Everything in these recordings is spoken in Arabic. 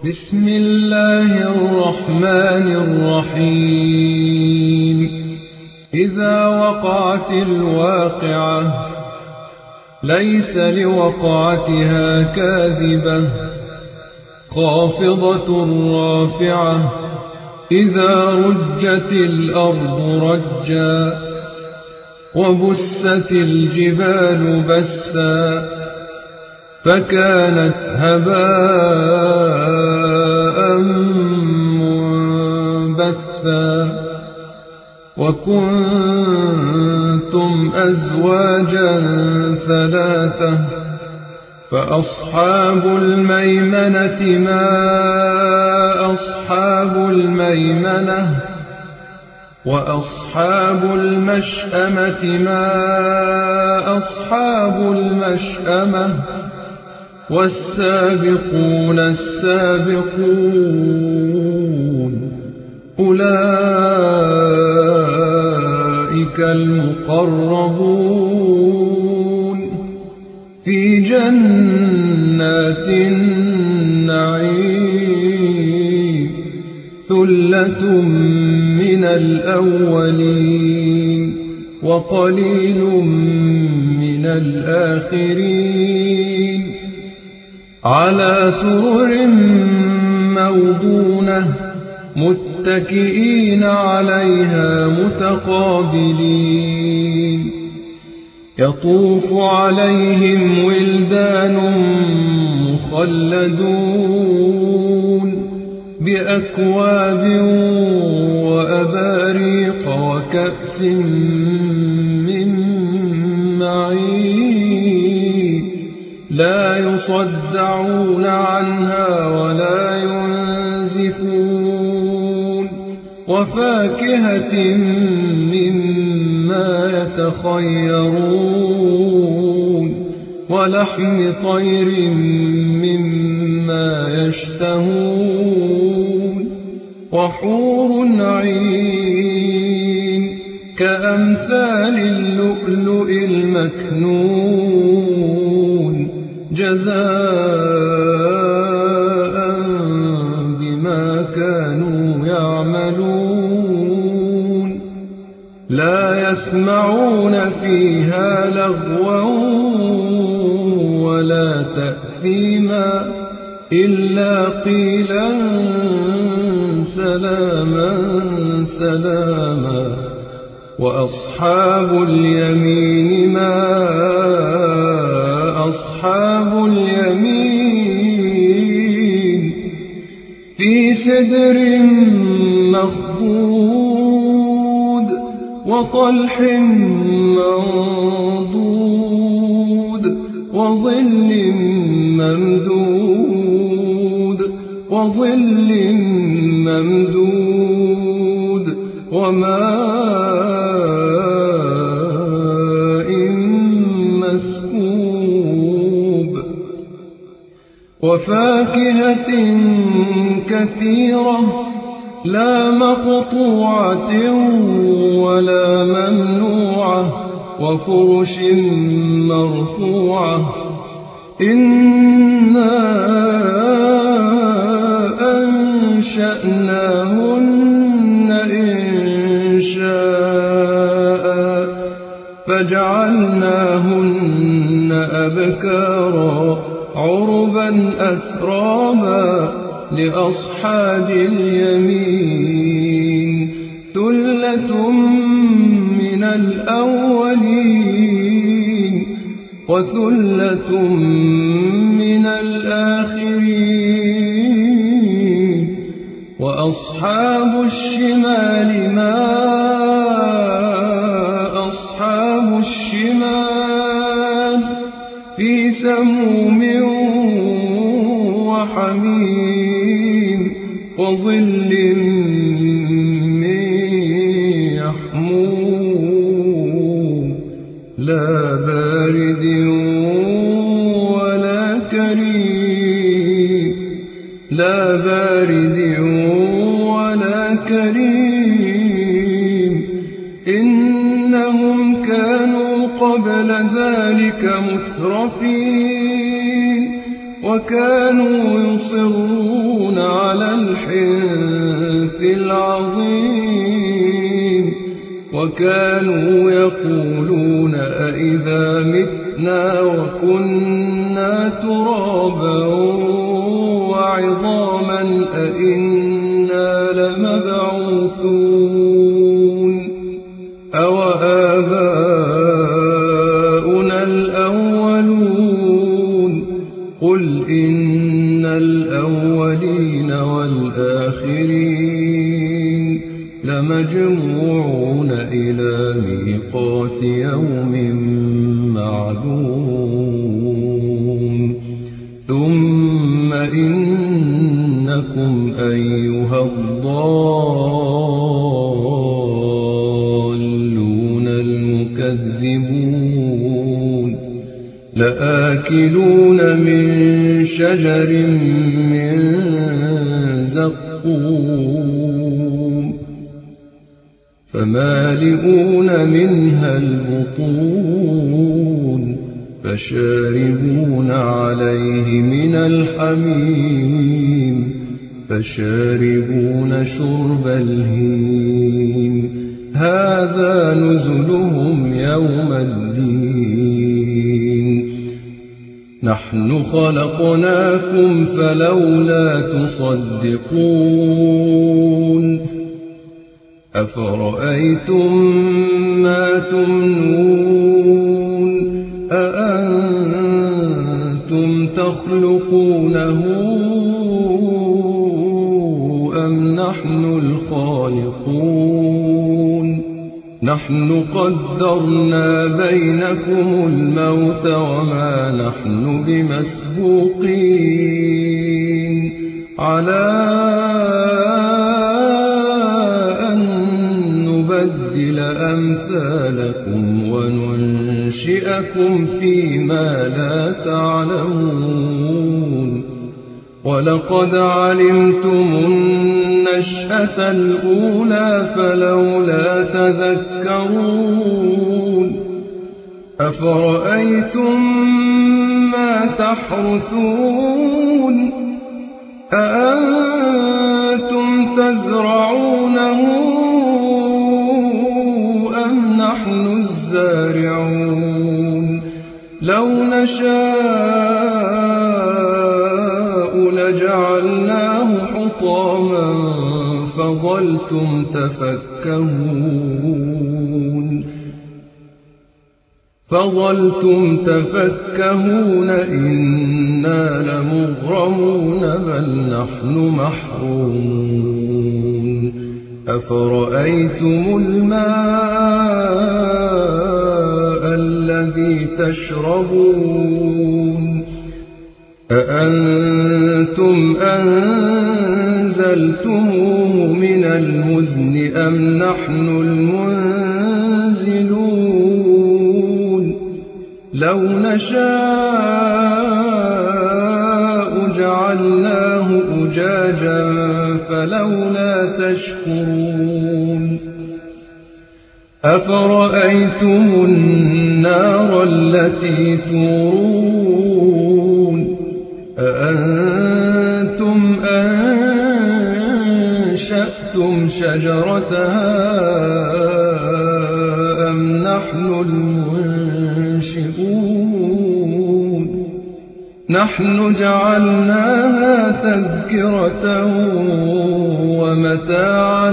بسم الله الرحمن الرحيم إذا وقعت الواقعة ليس لوقعتها كاذبة خافضة رافعة إذا رجت الأرض رجا وبست الجبال بسا فكانت هباء منبثا وكنتم أزواجا ثلاثة فأصحاب الميمنة ما أصحاب الميمنة وأصحاب المشأمة ما أصحاب المشأمة والسابقون السابقون أولئك المقربون في جنات النعيم ثلة من الأولين وقليل من الآخرين على سرر موضونة متكئين عليها متقابلين يطوف عليهم ولدان مخلدون بأكواب وأباريق وكأس من معين لا يصدعون عنها ولا ينزفون وفاكهة مما يتخيرون ولحم طير مما يشتهون وحور عين كأمثال اللؤلؤ المكنون جزاء بما كانوا يعملون لا يسمعون فيها لغوا ولا تأثيما إلا قيلا سلاما سلاما وأصحاب اليمين ما أصحاب اليمين في سدر مخضود وطلح منضود وظل ممدود وماء مسكوب وفاكهة كثيرة لا مقطوعة ولا ممنوعة وفرش مرفوعة إنا أنشأناهن إنشاء فجعلناهن أبكارا عربا أترابا لأصحاب اليمين ثلة من الأولين وثلة من الآخرين وأصحاب الشمال ما أصحاب الشمال في سموم وحميم وظل من يحموم لا بارد ولا كريم لا بارد ولا كريم إنهم كانوا قبل ذلك مترفين وكانوا يصرون الحنث العظيم وكانوا يقولون أئذا متنا وكنا ترابا وعظاما أئنا لمبعوثون أوآباؤنا الأولون قل إن الأولين والآخرين لمجموعون إلى ميقات يوم معلوم ثم إنكم أيها الضالون المكذبون لآكلون من شجر من زقوم فمالئون منها البطون فشاربون عليه من الحميم فشاربون شرب الهيم هذا نزلهم يوم الدين نحن خلقناكم فلولا تصدقون أفرأيتم ما تمنون أأنتم تخلقونه أم نحن الخالقون نحن قدرنا بينكم الموت وما نحن بمسبوقين على نبدل أمثالكم وننشئكم فيما لا تعلمون ولقد علمتم النشأة الأولى فلولا تذكرون أفرأيتم ما تحرثون أأنتم تزرعونه أم نحن الزارعون لو نشاء لجعلناه حطاما فظلتم تفكهون إنا لمغرمون بل نحن محرومون أفرأيتم الماء الذي تشربون أأنتم أنزلتموه من المزن أم نحن المنزلون لو نشاء جعلناه أجاجا فلولا تشكرون أفرأيتم النار التي تورون أأنتم أنشأتم شجرتها أم نحن المنشئون نحن جعلناها تذكرة ومتاعا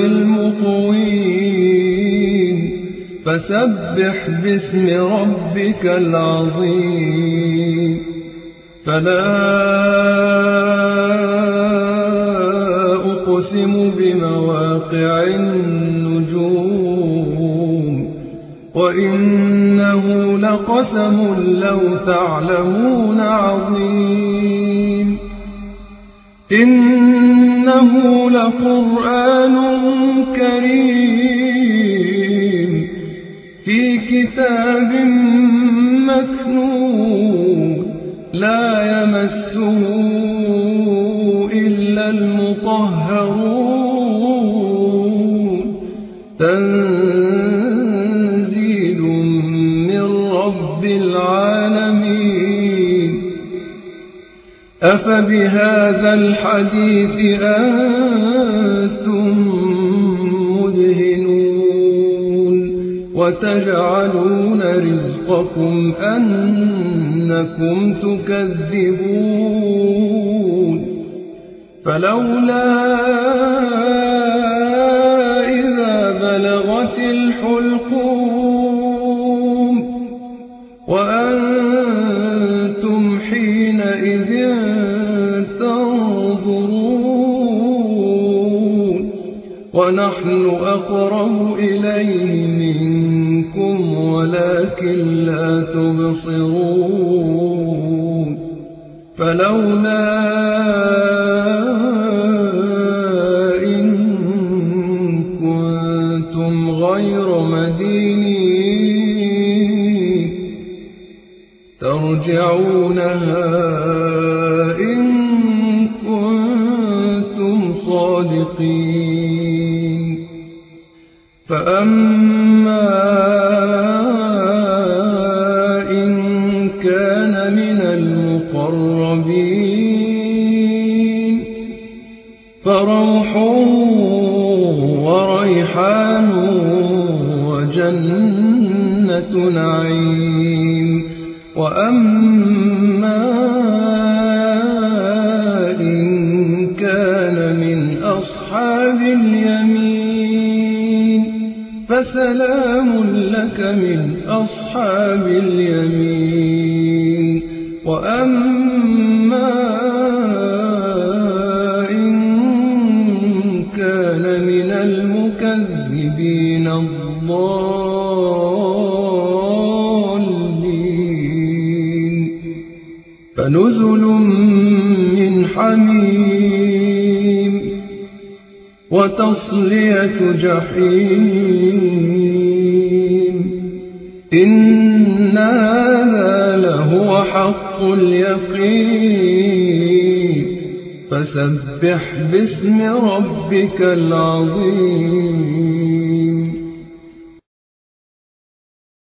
للمقوين فسبح باسم ربك العظيم فلا أقسم بمواقع النجوم وإنه لقسم لو تعلمون عظيم إنه لقرآن كريم في كتاب مكنون لا يمسه إلا المطهرون تنزيل من رب العالمين أفبهذا الحديث أنتم مدهنون وتجعلون رزقكم أنكم تكذبون فلولا إذا بلغت الحلقوم وأنتم حينئذ تنظرون ونحن أقرب إليه منكم ولكن لا تبصرون فلولا إن كنتم غير مدينين ترجعونها إن كنتم صادقين فأما إن كان من المقربين فروح وريحان وجنة نعيم وأما إن كان من أصحاب اليمين فسلام لك من أصحاب اليمين وأما إن كان من المكذبين الضالين فنزل من حميم وتصلية جحيم إن هذا لهو حق اليقين فسبح باسم ربك العظيم